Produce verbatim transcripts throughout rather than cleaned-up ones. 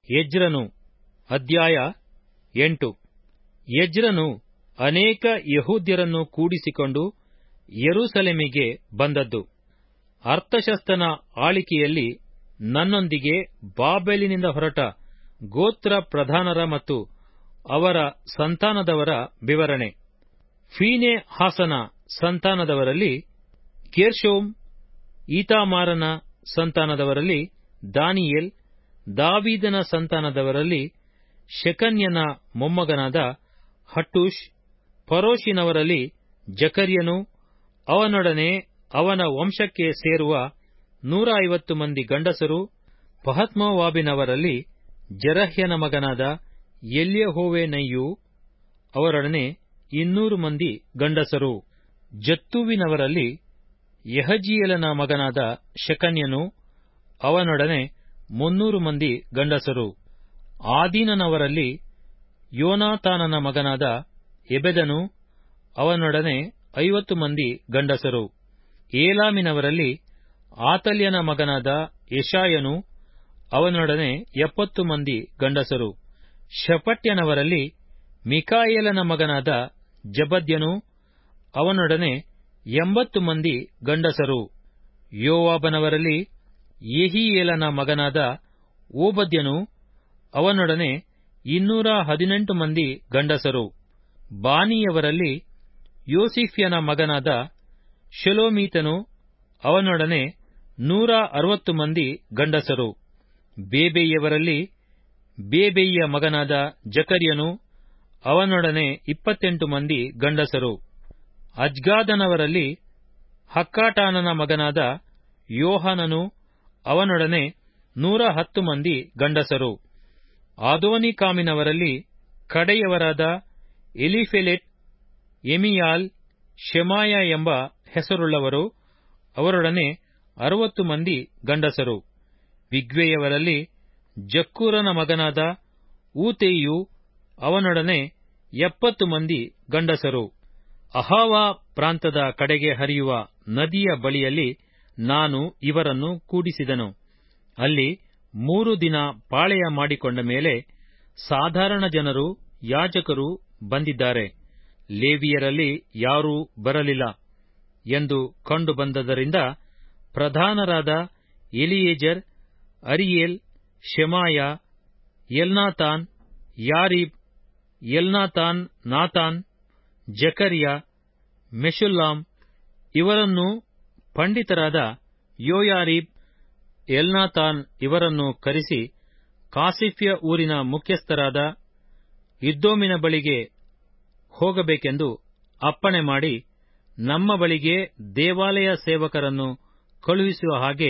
ಎಜ್ರನು ಅಧ್ಯಾಯ ಎಂಟು. ಎಜ್ರನು ಅನೇಕ ಯಹೂದ್ಯರನ್ನು ಕೂಡಿಸಿಕೊಂಡು ಯೆರೂಸಲೇಮಿಗೆ ಬಂದದ್ದು. ಅರ್ತಷಸ್ತನ ಆಳಿಕೆಯಲ್ಲಿ ನನ್ನೊಂದಿಗೆ ಬಾಬೆಲಿನಿಂದ ಹೊರಟ ಗೋತ್ರ ಪ್ರಧಾನರ ಮತ್ತು ಅವರ ಸಂತಾನದವರ ವಿವರಣೆ. ಫೀನೆಹಾಸನ ಸಂತಾನದವರಲ್ಲಿ ಗೇರ್ಷೋಮ್, ಈತಾಮಾರನ ಸಂತಾನದವರಲ್ಲಿ ದಾನಿಯೇಲ್, ದಾವೀದನ ಸಂತಾನದವರಲ್ಲಿ ಶೆಕನ್ಯನ ಮೊಮ್ಮಗನಾದ ಹಟ್ಟೂಷ್, ಪರೋಷಿನವರಲ್ಲಿ ಜಕರ್ಯನು, ಅವನೊಡನೆ ಅವನ ವಂಶಕ್ಕೆ ಸೇರುವ ನೂರ ಐವತ್ತು ಮಂದಿ ಗಂಡಸರು, ಪಹತ್ಮೋವಾಬಿನವರಲ್ಲಿ ಜೆರಹ್ಯನ ಮಗನಾದ ಎಲ್ಯೆಹೋವೇನೈಯೂ, ಅವರೊಡನೆ ಇನ್ನೂರು ಮಂದಿ ಗಂಡಸರು, ಜತ್ತೂವಿನವರಲ್ಲಿ ಯಹಜೀಯೇಲನ ಮಗನಾದ ಶೆಕನ್ಯನು, ಅವನೊಡನೆ ಮುನ್ನೂರು ಮಂದಿ ಗಂಡಸರು, ಆದೀನನವರಲ್ಲಿ ಯೋನಾತಾನನ ಮಗನಾದ ಎಬೆದನು, ಅವನೊಡನೆ ಐವತ್ತು ಮಂದಿ ಗಂಡಸರು, ಏಲಾಮಿನವರಲ್ಲಿ ಆತಲ್ಯನ ಮಗನಾದ ಯೆಶಾಯನು, ಅವನೊಡನೆ ಎಪ್ಪತ್ತು ಮಂದಿ ಗಂಡಸರು, ಶಪಟ್ಯನವರಲ್ಲಿ ಮಿಕಾಯೇಲನ ಮಗನಾದ ಜಬದ್ಯನು, ಅವನೊಡನೆ ಎಂಬತ್ತು ಮಂದಿ ಗಂಡಸರು, ಯೋವಾಬನವರಲ್ಲಿ ಯೆಹೀಯೇಲನ ಮಗನಾದ ಓಬದ್ಯನು, ಅವನೊಡನೆ ಇನ್ನೂರ ಹದಿನೆಂಟು ಮಂದಿ ಗಂಡಸರು, ಬಾನಿಯವರಲ್ಲಿ ಯೋಸಿಫ್ಯನ ಮಗನಾದ ಶೆಲೋಮೀತನು, ಅವನೊಡನೆ ನೂರ ಅರವತ್ತು ಮಂದಿ ಗಂಡಸರು, ಬೇಬೈಯವರಲ್ಲಿ ಬೇಬೈಯ ಮಗನಾದ ಜಕರ್ಯನು, ಅವನೊಡನೆ ಇಪ್ಪತ್ತೆಂಟು ಮಂದಿ ಗಂಡಸರು, ಅಜ್ಗಾದನವರಲ್ಲಿ ಹಕ್ಕಾಟಾನನ ಮಗನಾದ ಯೋಹಾನನು, ಅವನೊಡನೆ ನೂರ ಹತ್ತು ಮಂದಿ ಗಂಡಸರು, ಆದೋನಿಕಾಮಿನವರಲ್ಲಿ ಕಡೆಯವರಾದ ಎಲೀಫೆಲೆಟ್, ಎಮೀಯಾಲ್, ಶೆಮಾಯ ಎಂಬ ಹೆಸರುಳ್ಳವರು, ಅವರೊಡನೆ ಅರವತ್ತು ಮಂದಿ ಗಂಡಸರು, ಬಿಗ್ವೈಯವರಲ್ಲಿ ಜಕ್ಕೂರನ ಮಗನಾದ ಊತೈಯು, ಅವನೊಡನೆ ಎಪ್ಪತ್ತು ಮಂದಿ ಗಂಡಸರು. ಅಹಾವಾ ಪ್ರಾಂತದ ಕಡೆಗೆ ಹರಿಯುವ ನದಿಯ ಬಳಿಯಲ್ಲಿ ನಾನು ಇವರನ್ನು ಕೂಡಿಸಿದನು. ಅಲ್ಲಿ ಮೂರು ದಿನ ಪಾಳೆಯ ಮಾಡಿಕೊಂಡ ಮೇಲೆ ಸಾಧಾರಣ ಜನರು, ಯಾಜಕರು ಬಂದಿದ್ದಾರೆ, ಲೇವಿಯರಲ್ಲಿ ಯಾರೂ ಬರಲಿಲ್ಲ ಎಂದು ಕಂಡು ಬಂದದರಿಂದ ಪ್ರಧಾನರಾದ Eliezer, Ariel, Shemaiah, Elnathan, Jarib, Elnathan, Nathan, Zechariah, Meshullam ಇವರನ್ನೂ ಪಂಡಿತರಾದ ಯೋಯಾರೀಬ್, ಎಲ್ನಾತಾನ್ ಇವರನ್ನು ಕರೆಸಿ ಕಾಸಿಫ್ಯ ಊರಿನ ಮುಖ್ಯಸ್ಥರಾದ ಇದ್ದೋಮಿನ ಬಳಿಗೆ ಹೋಗಬೇಕೆಂದು ಅಪ್ಪಣೆ ಮಾಡಿ, ನಮ್ಮ ಬಳಿಗೆ ದೇವಾಲಯ ಸೇವಕರನ್ನು ಕಳುಹಿಸುವ ಹಾಗೆ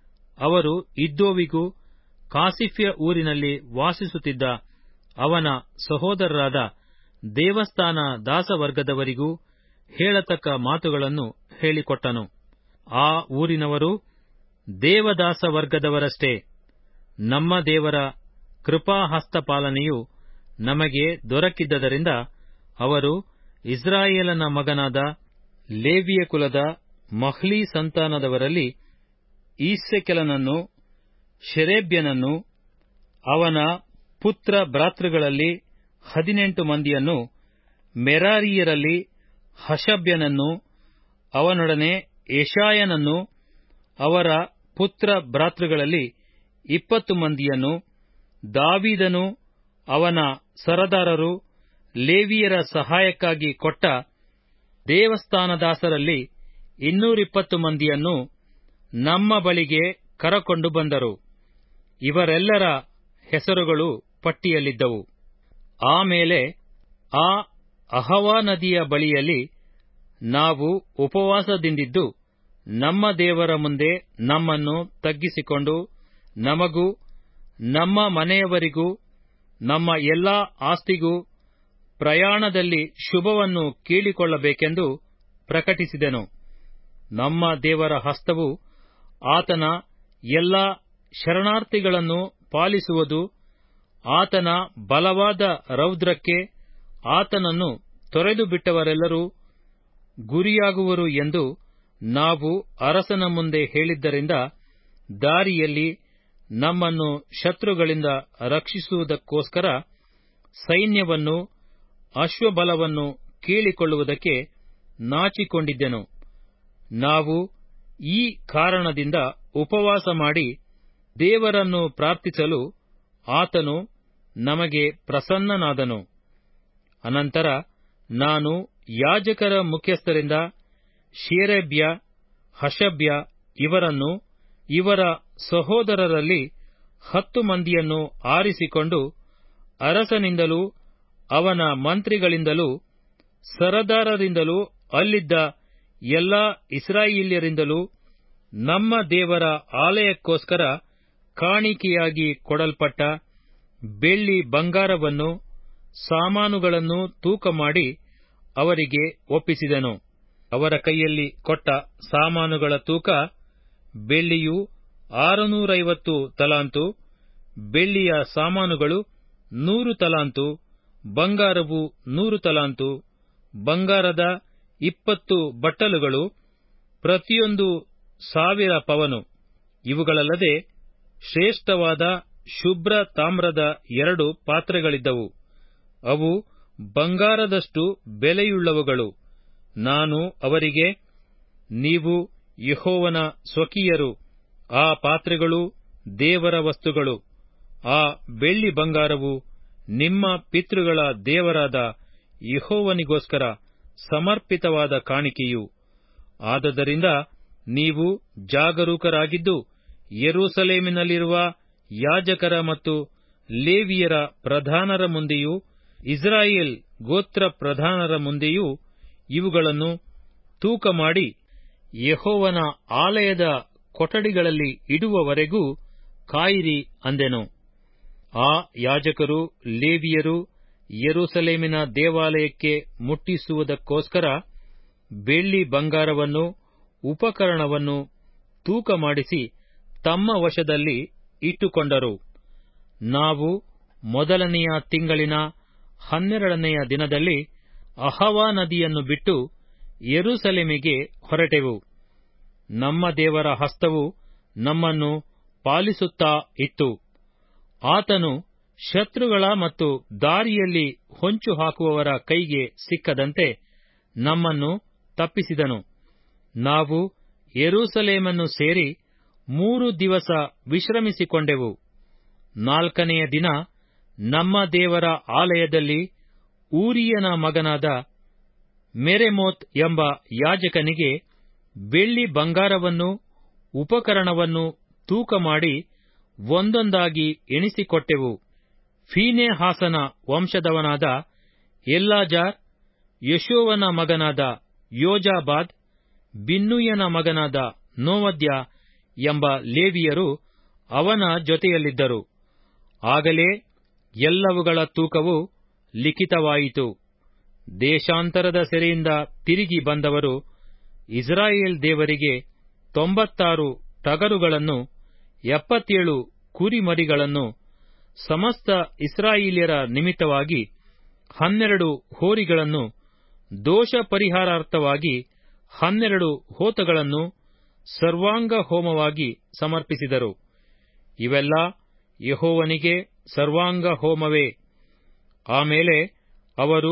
ಅವರು ಇದ್ದೋವಿಗೂ ಕಾಸಿಫ್ಯ ಊರಿನಲ್ಲಿ ವಾಸಿಸುತ್ತಿದ್ದ ಅವನ ಸಹೋದರರಾದ ದೇವಸ್ಥಾನ ದಾಸವರ್ಗದವರಿಗೂ ಹೇಳತಕ್ಕ ಮಾತುಗಳನ್ನು ಹೇಳಿಕೊಟ್ಟನು. ಆ ಊರಿನವರು ದೇವದಾಸವರ್ಗದವರಷ್ಟೇ. ನಮ್ಮ ದೇವರ ಕೃಪಾಹಸ್ತಪಾಲನೆಯು ನಮಗೆ ದೊರಕಿದ್ದರಿಂದ ಅವರು ಇಸ್ರಾಯೇಲನ ಮಗನಾದ ಲೇವಿಯ ಕುಲದ ಮಹ್ಲೀ ಸಂತಾನದವರಲ್ಲಿ ಈಸ್ಸೆಕೆಲನನ್ನು, ಶೆರೇಬ್ಯನನ್ನು, ಅವನ ಪುತ್ರ ಭ್ರಾತೃಗಳಲ್ಲಿ ಹದಿನೆಂಟು ಮಂದಿಯನ್ನು, ಮೆರಾರೀಯರಲ್ಲಿ ಹಷಬ್ಯನನ್ನು, ಅವನೊಡನೆ ಯೆಶಾಯನನ್ನು, ಅವರ ಪುತ್ರ ಭ್ರಾತೃಗಳಲ್ಲಿ ಇಪ್ಪತ್ತು ಮಂದಿಯನ್ನು, ದಾವೀದನು ಅವನ ಸರದಾರರು ಲೇವಿಯರ ಸಹಾಯಕ್ಕಾಗಿ ಕೊಟ್ಟ ದೇವಸ್ಥಾನದಾಸರಲ್ಲಿ ಇನ್ನೂರಿಪ್ಪತ್ತು ಮಂದಿಯನ್ನು ನಮ್ಮ ಬಳಿಗೆ ಕರಕೊಂಡು ಬಂದರು. ಇವರೆಲ್ಲರ ಹೆಸರುಗಳು ಪಟ್ಟಿಯಲ್ಲಿದ್ದವು. ಆಮೇಲೆ ಆ ಅಹವಾ ನದಿಯ ಬಳಿಯಲ್ಲಿ ನಾವು ಉಪವಾಸದಿಂದಿದ್ದು ನಮ್ಮ ದೇವರ ಮುಂದೆ ನಮ್ಮನ್ನು ತಗ್ಗಿಸಿಕೊಂಡು ನಮಗೂ ನಮ್ಮ ಮನೆಯವರಿಗೂ ನಮ್ಮ ಎಲ್ಲಾ ಆಸ್ತಿಗೂ ಪ್ರಯಾಣದಲ್ಲಿ ಶುಭವನ್ನು ಕೇಳಿಕೊಳ್ಳಬೇಕೆಂದು ಪ್ರಕಟಿಸಿದೆನು. ನಮ್ಮ ದೇವರ ಹಸ್ತವು ಆತನ ಎಲ್ಲಾ ಶರಣಾರ್ಥಿಗಳನ್ನು ಪಾಲಿಸುವುದು, ಆತನ ಬಲವಾದ ರೌದ್ರಕ್ಕೆ ಆತನನ್ನು ತೊರೆದು ಬಿಟ್ಟವರೆಲ್ಲರೂ ಗುರಿಯಾಗುವರು ಎಂದು ನಾವು ಅರಸನ ಮುಂದೆ ಹೇಳಿದ್ದರಿಂದ ದಾರಿಯಲ್ಲಿ ನಮ್ಮನ್ನು ಶತ್ರುಗಳಿಂದ ರಕ್ಷಿಸುವುದಕ್ಕೋಸ್ಕರ ಸೈನ್ಯವನ್ನು ಅಶ್ವಬಲವನ್ನು ಕೇಳಿಕೊಳ್ಳುವುದಕ್ಕೆ ನಾಚಿಕೊಂಡಿದ್ದೆನು. ನಾವು ಈ ಕಾರಣದಿಂದ ಉಪವಾಸ ಮಾಡಿ ದೇವರನ್ನು ಪ್ರಾರ್ಥಿಸಲು ಆತನು ನಮಗೆ ಪ್ರಸನ್ನನಾದನು. ಅನಂತರ ನಾನು ಯಾಜಕರ ಮುಖ್ಯಸ್ಥರಿಂದ ಶೇರೇಬ್ಯ, ಹಷಬ್ಯ ಇವರನ್ನು ಇವರ ಸಹೋದರರಲ್ಲಿ ಹತ್ತು ಮಂದಿಯನ್ನು ಆರಿಸಿಕೊಂಡು ಅರಸನಿಂದಲೂ ಅವನ ಮಂತ್ರಿಗಳಿಂದಲೂ ಸರದಾರರಿಂದಲೂ ಅಲ್ಲಿದ್ದ ಎಲ್ಲಾ ಇಸ್ರಾಯೇಲ್ಯರಿಂದಲೂ ನಮ್ಮ ದೇವರ ಆಲಯಕ್ಕೋಸ್ಕರ ಕಾಣಿಕೆಯಾಗಿ ಕೊಡಲ್ಪಟ್ಟ ಬೆಳ್ಳಿ ಬಂಗಾರವನ್ನು ಸಾಮಾನುಗಳನ್ನು ತೂಕ ಮಾಡಿ ಅವರಿಗೆ ಒಪ್ಪಿಸಿದೆನು. ಅವರ ಕೈಯಲ್ಲಿ ಕೊಟ್ಟ ಸಾಮಾನುಗಳ ತೂಕ ಬೆಳ್ಳಿಯು ಆರುನೂರೈವತ್ತು ತಲಾಂತು, ಬೆಳ್ಳಿಯ ಸಾಮಾನುಗಳು ನೂರು ತಲಾಂತು, ಬಂಗಾರವು ನೂರು ತಲಾಂತು, ಬಂಗಾರದ ಇಪ್ಪತ್ತು ಬಟ್ಟಲುಗಳು, ಪ್ರತಿಯೊಂದು ಸಾವಿರ ಪವನು. ಇವುಗಳಲ್ಲದೆ ಶ್ರೇಷ್ಠವಾದ ಶುಭ್ರ ತಾಮ್ರದ ಎರಡು ಪಾತ್ರೆಗಳಿದ್ದವು. ಅವು ಬಂಗಾರದಷ್ಟು ಬೆಲೆಯುಳ್ಳವುಗಳು. ನಾನು ಅವರಿಗೆ, ನೀವು ಯೆಹೋವನ ಸ್ವಕೀಯರು, ಆ ಪಾತ್ರೆಗಳು ದೇವರ ವಸ್ತುಗಳು, ಆ ಬೆಳ್ಳಿ ಬಂಗಾರವು ನಿಮ್ಮ ಪಿತೃಗಳ ದೇವರಾದ ಯೆಹೋವನಿಗೋಸ್ಕರ ಸಮರ್ಪಿತವಾದ ಕಾಣಿಕೆಯು. ಆದದರಿಂದ ನೀವು ಜಾಗರೂಕರಾಗಿದ್ದು ಯೆರೂಸಲೇಮಿನಲ್ಲಿರುವ ಯಾಜಕರ ಮತ್ತು ಲೇವಿಯರ ಪ್ರಧಾನರ ಮುಂದೆಯೂ ಇಸ್ರಾಯೇಲ್ ಗೋತ್ರ ಪ್ರಧಾನರ ಮುಂದೆಯೂ ಇವುಗಳನ್ನು ತೂಕ ಮಾಡಿ ಯೆಹೋವನ ಆಲಯದ ಕೊಠಡಿಗಳಲ್ಲಿ ಇಡುವವರೆಗೂ ಕಾಯಿರಿ ಅಂದೆನು. ಆ ಯಾಜಕರು ಲೇವಿಯರು ಯೆರೂಸಲೇಮಿನ ದೇವಾಲಯಕ್ಕೆ ಮುಟ್ಟಿಸುವುದಕ್ಕೋಸ್ಕರ ಬೆಳ್ಳಿ ಬಂಗಾರವನ್ನು ಉಪಕರಣವನ್ನು ತೂಕ ಮಾಡಿಸಿ ತಮ್ಮ ವಶದಲ್ಲಿ ಇಟ್ಟುಕೊಂಡರು. ನಾವು ಮೊದಲನೆಯ ತಿಂಗಳಿನ ಹನ್ನೆರಡನೆಯ ದಿನದಲ್ಲಿ ಅಹವಾ ನದಿಯನ್ನು ಬಿಟ್ಟು ಯೆರೂಸಲೇಮಿಗೆ ಹೊರಟೆವು. ನಮ್ಮ ದೇವರ ಹಸ್ತವು ನಮ್ಮನ್ನು ಪಾಲಿಸುತ್ತಾ ಇತ್ತು. ಆತನು ಶತ್ರುಗಳ ಮತ್ತು ದಾರಿಯಲ್ಲಿ ಹೊಂಚು ಹಾಕುವವರ ಕೈಗೆ ಸಿಕ್ಕದಂತೆ ನಮ್ಮನ್ನು ತಪ್ಪಿಸಿದನು. ನಾವು ಯೆರೂಸಲೇಮನ್ನು ಸೇರಿ ಮೂರು ದಿವಸ ವಿಶ್ರಮಿಸಿಕೊಂಡೆವು. ನಾಲ್ಕನೆಯ ದಿನ ನಮ್ಮ ದೇವರ ಆಲಯದಲ್ಲಿ ಊರಿಯನ ಮಗನಾದ ಮೆರೆಮೋತ್ ಎಂಬ ಯಾಜಕನಿಗೆ ಬೆಳ್ಳಿ ಬಂಗಾರವನ್ನು ಉಪಕರಣವನ್ನು ತೂಕ ಮಾಡಿ ಒಂದೊಂದಾಗಿ ಎಣಿಸಿಕೊಟ್ಟೆವು. ಫೀನೆಹಾಸನ ವಂಶದವನಾದ ಎಲ್ಲಾಜಾರ್, ಯೆಶೂವನ ಮಗನಾದ ಯೋಜಾಬಾದ್, ಬಿನ್ನೂಯನ ಮಗನಾದ ನೋವದ್ಯ ಎಂಬ ಲೇವಿಯರು ಅವನ ಜೊತೆಯಲ್ಲಿದ್ದರು. ಆಗಲೇ ಎಲ್ಲವುಗಳ ತೂಕವು ಲಿಖಿತವಾಯಿತು. ದೇಶಾಂತರದ ಸೆರೆಯಿಂದ ತಿರುಗಿ ಬಂದವರು ಇಸ್ರಾಯೇಲ್ ದೇವರಿಗೆ ತೊಂಬತ್ತಾರು ಟಗರುಗಳನ್ನು, ಎಪ್ಪತ್ತೇಳು ಕುರಿಮರಿಗಳನ್ನು, ಸಮಸ್ತ ಇಸ್ರಾಯೇಲ್ಯರ ನಿಮಿತ್ತವಾಗಿ ಹನ್ನೆರಡು ಹೋರಿಗಳನ್ನು, ದೋಷ ಪರಿಹಾರಾರ್ಥವಾಗಿ ಹನ್ನೆರಡು ಹೋತಗಳನ್ನು ಸರ್ವಾಂಗ ಹೋಮವಾಗಿ ಸಮರ್ಪಿಸಿದರು. ಇವೆಲ್ಲ ಯೆಹೋವನಿಗೆ ಸರ್ವಾಂಗ ಹೋಮವೇ. ಆಮೇಲೆ ಅವರು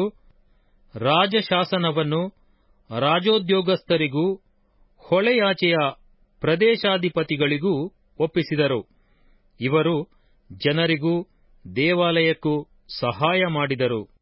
ರಾಜಶಾಸನವನ್ನು ರಾಜೋದ್ಯೋಗಸ್ಥರಿಗೂ ಹೊಳೆಯಾಚೆಯ ಪ್ರದೇಶಾಧಿಪತಿಗಳಿಗೂ ಒಪ್ಪಿಸಿದರು. ಇವರು ಜನರಿಗೂ ದೇವಾಲಯಕ್ಕೂ ಸಹಾಯ ಮಾಡಿದರು.